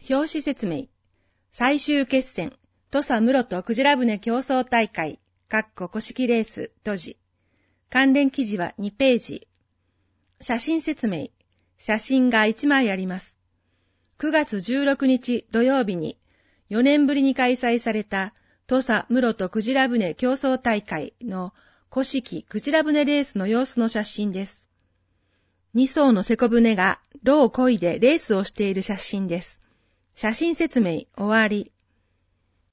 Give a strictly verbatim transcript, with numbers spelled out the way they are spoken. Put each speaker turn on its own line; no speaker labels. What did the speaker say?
表紙説明。最終決戦、土佐室戸クジラ船競争大会、かっこ古式レース、閉じ。関連記事はにページ。写真説明。写真がいちまいあります。くがつじゅうろくにち土曜日に、よねんぶりに開催された土佐室戸クジラ船競争大会の古式クジラ船レースの様子の写真です。にそうの瀬古船が櫓を漕いでレースをしている写真です。写真説明終わり。